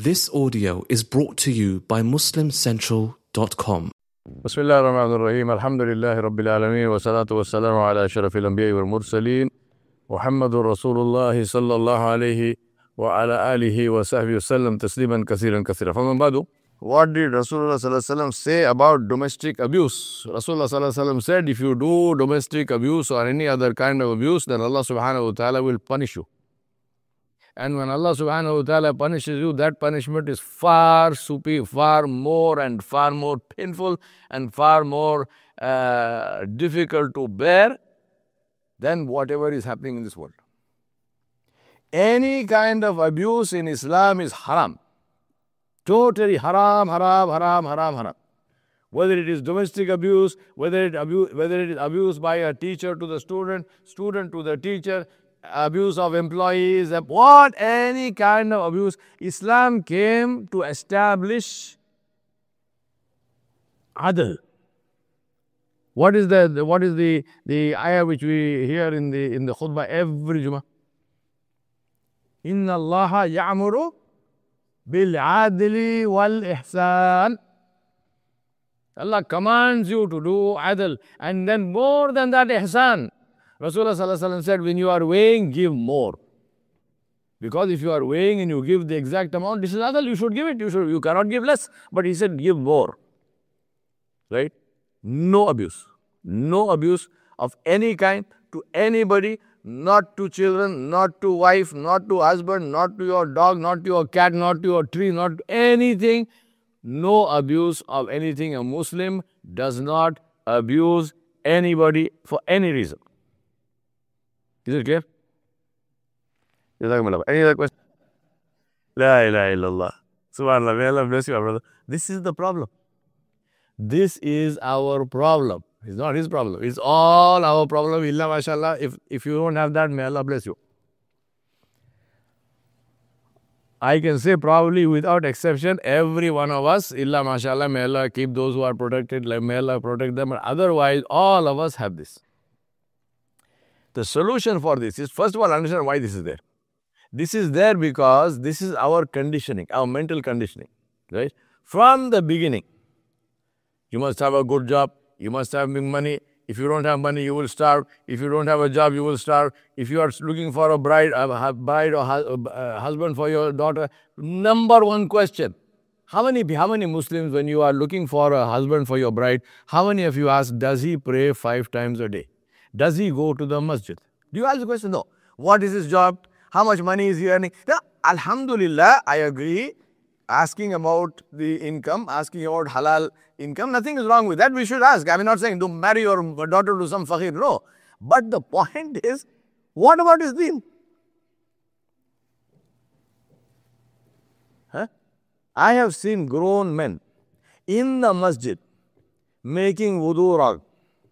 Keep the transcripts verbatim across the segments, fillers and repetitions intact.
This audio is brought to you by Muslim Central dot com. Bismillah ar-Rahman ar-Rahim. Alhamdulillahi Rabbil Alameen. Wa salatu wa salamu ala ashrafil anbiya wal mursaleen. Muhammadur Rasulullah sallallahu alayhi wa ala alihi wa sahbihi wa sallam tasliman kathiran kathira. From Badu, what did Rasulullah sallallahu alayhi wa sallam say about domestic abuse? Rasulullah sallallahu alayhi wa sallam said, if you do domestic abuse or any other kind of abuse, then Allah subhanahu wa ta'ala will punish you. And when Allah subhanahu wa ta'ala punishes you, that punishment is far superior, far more and far more painful and far more uh, difficult to bear than whatever is happening in this world. Any kind of abuse in Islam is haram. Totally haram, haram, haram, haram, haram. Whether it is domestic abuse, whether it, abu- whether it is abuse by a teacher to the student, student to the teacher, abuse of employees, what, any kind of abuse. Islam came to establish adl. What is the what is the the ayah which we hear in the in the khutbah every Jummah? Inna Allaha ya'muru bil adli wal ihsan. Allah commands you to do adl, and then more than that, ihsan. Rasulullah sallallahu alaihi wasallam said, when you are weighing, give more. Because if you are weighing and you give the exact amount, this is adl, you should give it. You should, you cannot give less. But he said, give more. Right? No abuse. No abuse of any kind to anybody, not to children, not to wife, not to husband, not to your dog, not to your cat, not to your tree, not to anything. No abuse of anything. A Muslim does not abuse anybody for any reason. Is it clear? Any other question? La ilaha illallah. Subhanallah. May Allah bless you, brother. This is the problem. This is our problem. It's not his problem. It's all our problem. Illa mashallah. If, if you don't have that, may Allah bless you. I can say probably without exception, every one of us, illa mashallah, may Allah keep those who are protected, may Allah protect them. But otherwise, all of us have this. The solution for this is, first of all, understand why this is there. This is there because this is our conditioning, our mental conditioning, right? From the beginning, you must have a good job, you must have money. If you don't have money, you will starve. If you don't have a job, you will starve. If you are looking for a bride, a bride or a husband for your daughter, number one question, how many, how many Muslims, when you are looking for a husband for your bride, how many of you ask, does he pray five times a day? Does he go to the masjid? Do you ask the question? No. What is his job? How much money is he earning? Now, alhamdulillah, I agree. Asking about the income, asking about halal income, nothing is wrong with that. We should ask. I'm not saying don't marry your daughter to some fakir. No. But the point is, what about his deen? Huh? I have seen grown men in the masjid making wudu wrong.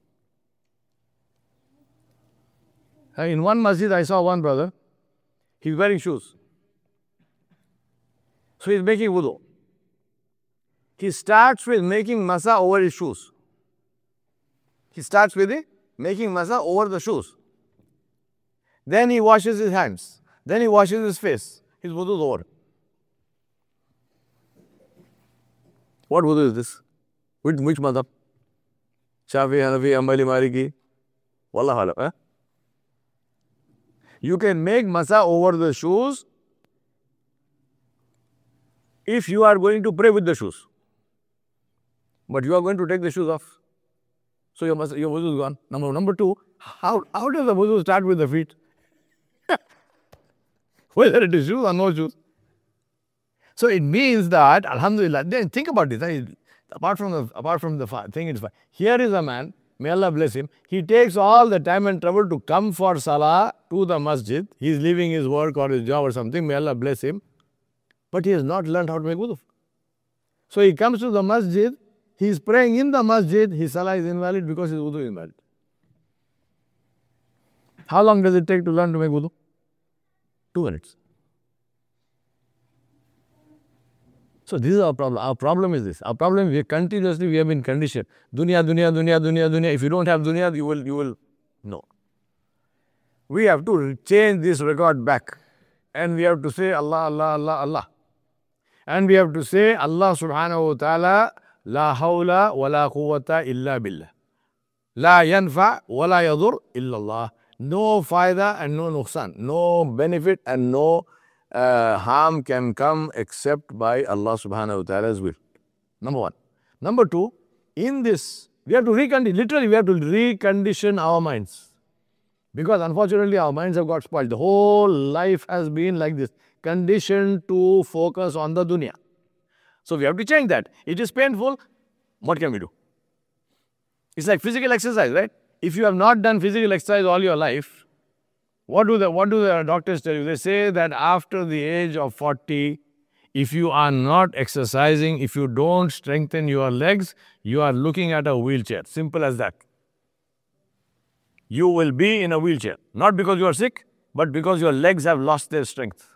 In one masjid, I saw one brother, he's wearing shoes. So he's making wudu. He starts with making masa over his shoes. He starts with it, making masa over the shoes. Then he washes his hands. Then he washes his face. His wudu is over. What wudu is this? Which, which madhab? Shafi, Hanafi, Ambali, Maliki? Wallah alam, eh? You can make masa over the shoes if you are going to pray with the shoes. But you are going to take the shoes off. So your, masa, your wudu is gone. Number, number two, how, how does the wudu start with the feet? Whether it is shoes or no shoes. So it means that, alhamdulillah, then think about this. Apart from the, apart from the thing, it's fine. Here is a man, may Allah bless him. He takes all the time and trouble to come for salah to the masjid. He is leaving his work or his job or something. May Allah bless him. But he has not learned how to make wudu. So he comes to the masjid. He is praying in the masjid. His salah is invalid because his wudu is invalid. How long does it take to learn to make wudu? Two minutes. So this is our problem. Our problem is this. Our problem is we continuously we have been conditioned. Dunya, dunya, dunya, dunya, dunya. If you don't have dunya, you will, you will, no. We have to change this record back. And we have to say Allah, Allah, Allah, Allah. And we have to say, Allah subhanahu wa ta'ala, La hawla wa la quwwata illa billah. La yanfa wa la yadur illa Allah. No fayda and no nuqsan. No benefit and no uh, harm can come except by Allah subhanahu wa ta'ala's will. Number one. Number two, in this, we have to recondition, literally we have to recondition our minds. Because unfortunately our minds have got spoiled. The whole life has been like this, conditioned to focus on the dunya. So we have to change that. It is painful. What can we do? It's like physical exercise, right? If you have not done physical exercise all your life, what do the what do the doctors tell you? They say that after the age of forty, if you are not exercising, if you don't strengthen your legs, you are looking at a wheelchair. Simple as that. You will be in a wheelchair. Not because you are sick, but because your legs have lost their strength.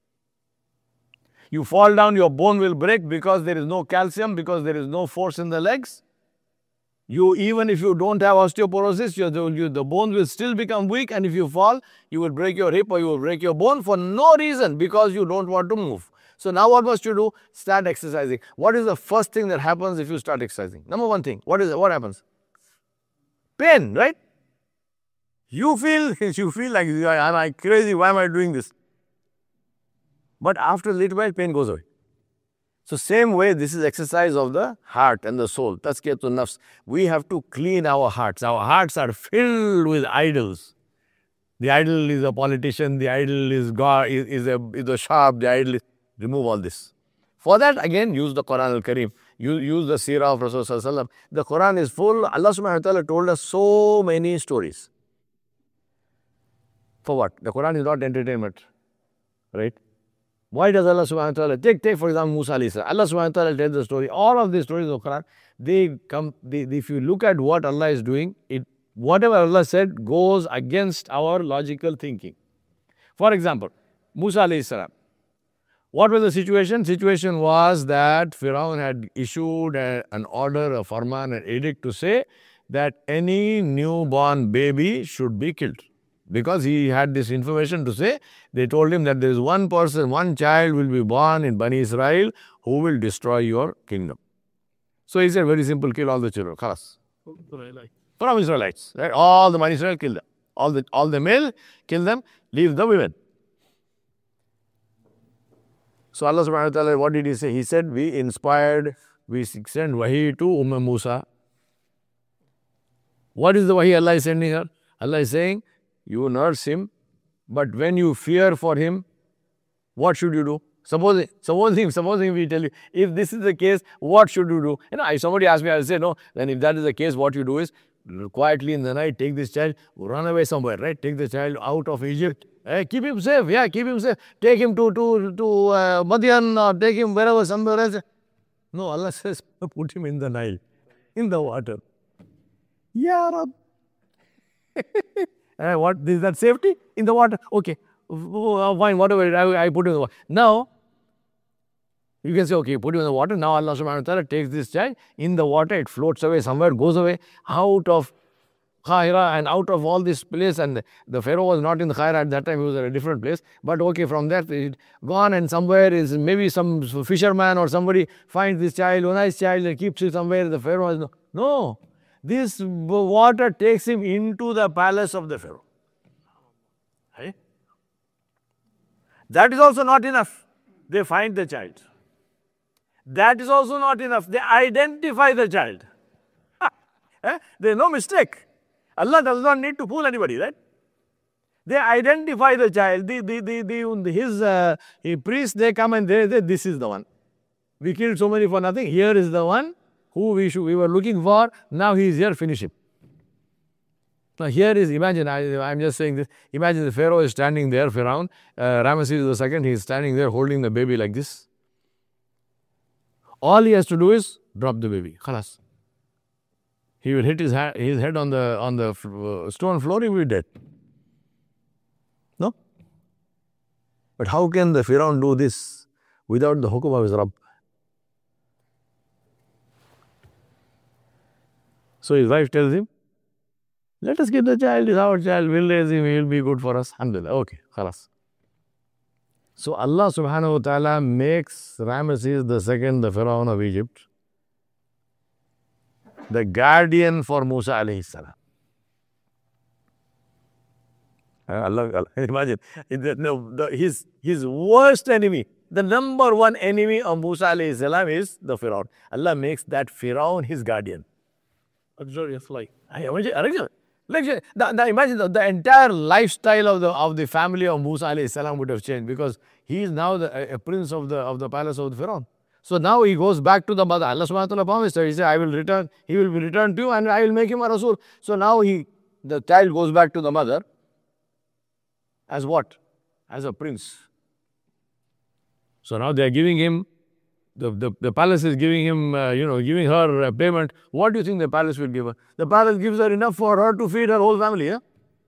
You fall down, your bone will break because there is no calcium, because there is no force in the legs. You, even if you don't have osteoporosis, your, the, the bone will still become weak, and if you fall, you will break your hip or you will break your bone for no reason, because you don't want to move. So now what must you do? Start exercising. What is the first thing that happens if you start exercising? Number one thing, what is it? What happens? Pain, right? You feel, you feel like, am I crazy? Why am I doing this? But after a little while, pain goes away. So same way, this is exercise of the heart and the soul. Tazkiyatun nafs. We have to clean our hearts. Our hearts are filled with idols. The idol is a politician. The idol is God, is, is, a, is a sharp. The idol is... Remove all this. For that, again, use the Quran al-Kareem. Use, use the Seerah of Rasulullah. The Quran is full. Allah subhanahu wa ta'ala told us so many stories. For what? The Quran is not entertainment. Right? Why does Allah subhanahu wa ta'ala take, take for example, Musa alayhi salam. Allah subhanahu wa ta'ala tells the story. All of these stories of the Quran, they come, they, if you look at what Allah is doing, it whatever Allah said goes against our logical thinking. For example, Musa alayhi salam. What was the situation? Situation was that Firaun had issued a, an order, a farman, an edict to say that any newborn baby should be killed. Because he had this information to say, they told him that there is one person, one child will be born in Bani Israel who will destroy your kingdom. So he said, very simple, kill all the children. Khalas. From Israelites. Right? All the Bani Israel, kill them. All the, all the male, kill them, leave the women. So Allah subhanahu wa ta'ala, what did he say? He said, we inspired, we sent wahi to Umm Musa. What is the wahi Allah is sending her? Allah is saying, you nurse him, but when you fear for him, what should you do? Suppose, supposing, supposing we tell you, if this is the case, what should you do? You know, if somebody asks me, I will say, no, then if that is the case, what you do is, quietly in the night, take this child, run away somewhere, right? Take the child out of Egypt. Hey, keep him safe, yeah, keep him safe. Take him to, to, to uh, Madian or take him wherever, somewhere else. No, Allah says, put him in the Nile, in the water. Ya Rab. uh, what, is that safety? In the water? Okay, uh, fine, whatever, I, I put him in the water. Now, you can say, okay, put him in the water. Now Allah subhanahu wa ta'ala takes this child in the water, it floats away somewhere, goes away out of Cairo and out of all this place, and the, the Pharaoh was not in the Cairo at that time, he was at a different place. But okay, from there, it gone, and somewhere is maybe some fisherman or somebody finds this child, a nice child, and keeps it somewhere. The Pharaoh has no. No, this water takes him into the palace of the Pharaoh. Hey? That is also not enough. They find the child. That is also not enough. They identify the child. eh? There is no mistake. Allah does not need to fool anybody, right? They identify the child. The, the, the, the, his uh, priests, they come and they say, this is the one. We killed so many for nothing. Here is the one who we, should, we were looking for. Now he is here, finish him. Now here is, imagine, I am just saying this. Imagine the Pharaoh is standing there, Pharaoh, uh, Ramesses the second, he is standing there holding the baby like this. All he has to do is drop the baby. Khalas. He will hit his, ha his head on the, on the uh, stone floor, he will be dead. No? But how can the Pharaoh do this without the hukum of his Rabb? So his wife tells him, let us get the child, is our child, we'll raise him, he will be good for us. Alhamdulillah. Okay, khalas. So Allah subhanahu wa ta'ala makes Ramesses the second, the Pharaoh of Egypt, the guardian for Musa alayhi salam. Allah, Allah, imagine, the, no, the, his, his worst enemy, the number one enemy of Musa alayhi salam is the Pharaoh. Allah makes that Pharaoh his guardian. Luxurious life. Like, the, the, imagine the, the entire lifestyle of the of the family of Musa alayhi salam would have changed, because he is now the, a, a prince of the of the palace of the Pharaoh. So now he goes back to the mother. Allah subhanahu wa ta'ala promised her, he said, I will return, he will be returned to you and I will make him a Rasul. So now he, the child goes back to the mother as what? As a prince. So now they are giving him, the, the, the palace is giving him, uh, you know, giving her uh, payment. What do you think the palace will give her? The palace gives her enough for her to feed her whole family. Yeah?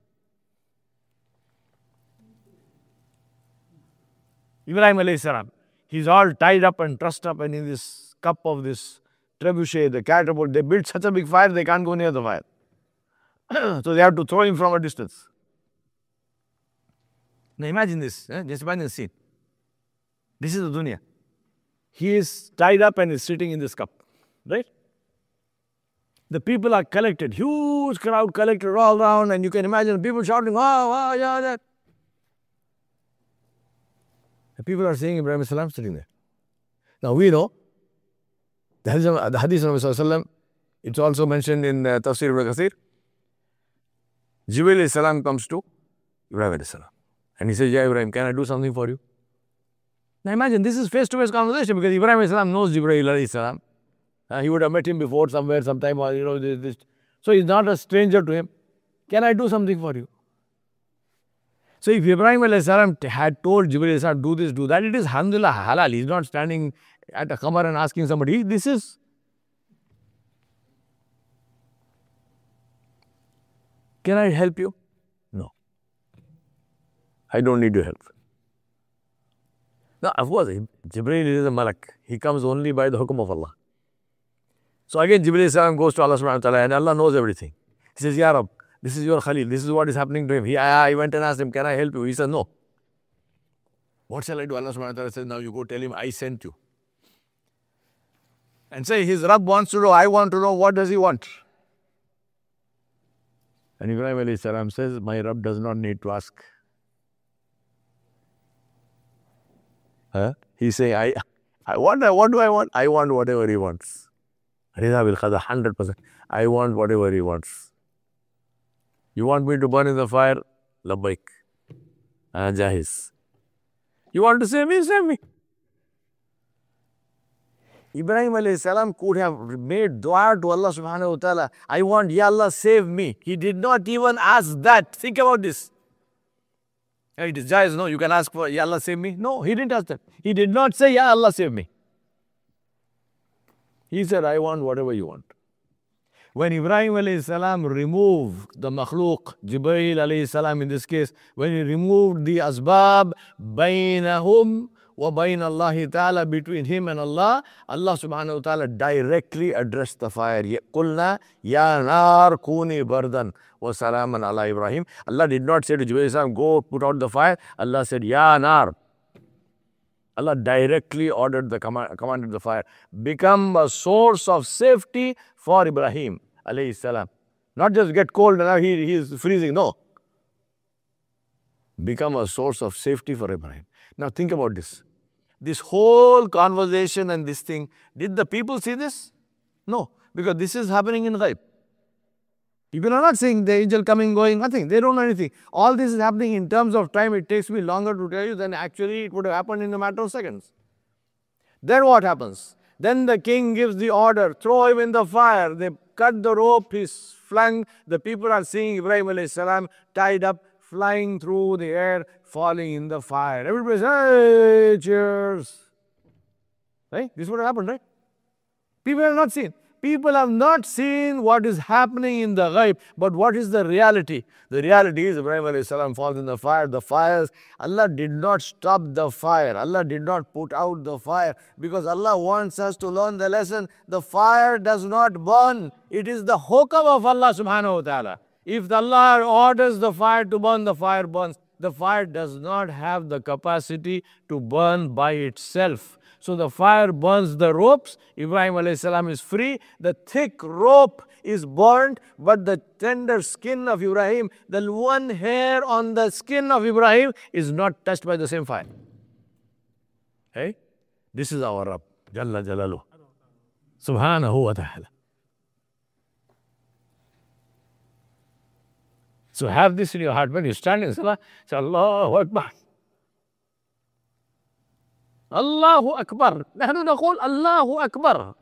Ibrahim alayhi salam, he's all tied up and trussed up and in this cup of this trebuchet, the catapult. They built such a big fire, they can't go near the fire. So they have to throw him from a distance. Now imagine this, eh? Just imagine the scene. This is the dunya. He is tied up and is sitting in this cup, right? The people are collected, huge crowd collected all around, and you can imagine people shouting, oh, oh, yeah, that. The people are seeing Ibrahim salam sitting there. Now we know, the hadith of, the hadith of Rasulullah, it's also mentioned in uh, Tafsir Ibn Kathir. Jibreel salam comes to Ibrahim salam. And he says, yeah, Ibrahim, can I do something for you? Now imagine, this is face-to-face conversation, because Ibrahim salam knows Jibreel salam. Uh, he would have met him before somewhere, sometime, or you know, this, this. So he's not a stranger to him. Can I do something for you? So if Ibrahim salam had told Jibreel salam, do this, do that, it is alhamdulillah halal. He's not standing at a khamar and asking somebody, this is. Can I help you? No. I don't need your help. Now, of course, Jibreel is a malak. He comes only by the hukum of Allah. So again, Jibreel salam goes to Allah subhanahu wa ta'ala, and Allah knows everything. He says, Ya Rab, this is your Khalil. This is what is happening to him. He, I, I went and asked him, can I help you? He said, no. What shall I do? Allah subhanahu wa ta'ala says, now you go tell him, I sent you. And say, his Rabb wants to know, I want to know, what does he want? And Ibrahim alayhi salam says, my Rabb does not need to ask. Huh? He say, I, I want, what do I want? I want whatever he wants. Rida bil qada, one hundred percent. I want whatever he wants. You want me to burn in the fire? Labbaik. Ah, jahiz. You want to save me? Save me. Ibrahim alayhi salam could have made dua to Allah subhanahu wa ta'ala. I want, Ya Allah, save me. He did not even ask that. Think about this. It is jaiz, no, you can ask for, Ya Allah, save me. No, he didn't ask that. He did not say, Ya Allah, save me. He said, I want whatever you want. When Ibrahim alayhi salam removed the makhluk, Jibreel alayhi salam in this case, when he removed the asbab, bainahum wa bain Allah ta'ala, between him and Allah, Allah subhanahu wa ta'ala directly addressed the fire. Qulna ya nar kuni bardan wa salaman ala Ibrahim. Allah did not say to Jibreel salam, go put out the fire. Allah said, ya nar. Allah directly ordered the command, commanded the fire. Become a source of safety for Ibrahim alayhi salam. Not just get cold and now he, he is freezing. No. Become a source of safety for Ibrahim. Now think about this. This whole conversation and this thing, did the people see this? No. Because this is happening in ghaib. People are not seeing the angel coming, going, nothing. They don't know anything. All this is happening in terms of time. It takes me longer to tell you than actually it would have happened in a matter of seconds. Then what happens? Then the king gives the order, throw him in the fire. They cut the rope, he's flung. The people are seeing Ibrahim alayhi salam tied up, flying through the air, falling in the fire. Everybody says, hey, cheers. Right? This would have happened, right? People have not seen. People have not seen what is happening in the ghaib, but what is the reality? The reality is Ibrahim alayhi salam falls in the fire. The fires, Allah did not stop the fire. Allah did not put out the fire, because Allah wants us to learn the lesson. The fire does not burn. It is the hukam of Allah subhanahu wa ta'ala. If Allah orders the fire to burn, the fire burns. the fire does not have the capacity to burn by itself. So the fire burns the ropes. Ibrahim alayhi salam is free. The thick rope is burned, but the tender skin of Ibrahim, the one hair on the skin of Ibrahim is not touched by the same fire. Hey? This is our Rabb, Jalla Jalaluhu. Subhanahu wa ta'ala. So have this in your heart. When you stand in Salah, say Allahu Akbar. Allahu Akbar. نحن نقول Allahu Akbar.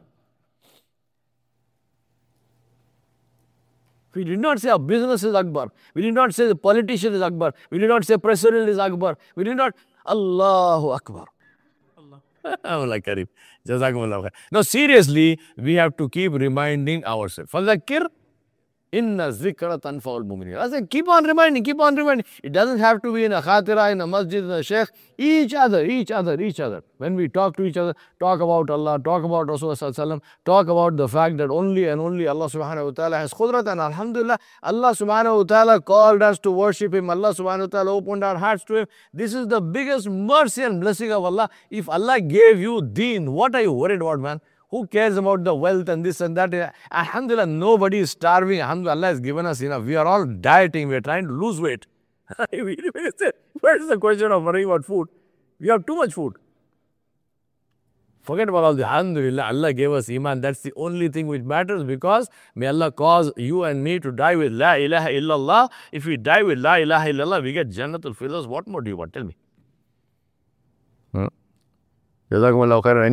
We did not say our business is Akbar. We did not say the politician is Akbar. We did not say president is Akbar. We did not. Allahu Akbar. Allah Kareem. Jazakumullah khair. Now seriously, we have to keep reminding ourselves. فَذَكِّرْ Inna zikra tanfa'ul mu'minin. I say, keep on reminding, keep on reminding. It doesn't have to be in a khatira, in a masjid, in a sheikh. Each other, each other, each other. When we talk to each other, talk about Allah, talk about Rasulullah, talk about the fact that only and only Allah subhanahu wa ta'ala has khudrat. And alhamdulillah, Allah subhanahu wa ta'ala called us to worship Him. Allah subhanahu wa ta'ala opened our hearts to Him. This is the biggest mercy and blessing of Allah. If Allah gave you deen, what are you worried about, man? Who cares about the wealth and this and that? Alhamdulillah, nobody is starving. Alhamdulillah, Allah has given us enough. We are all dieting. We are trying to lose weight. Where's the question of worrying about food? We have too much food. Forget about all the Alhamdulillah, Allah gave us Iman. That's the only thing which matters, because may Allah cause you and me to die with La ilaha illallah. If we die with La ilaha illallah, we get Jannatul Firdaus. What more do you want? Tell me. Jazakumullah khairan.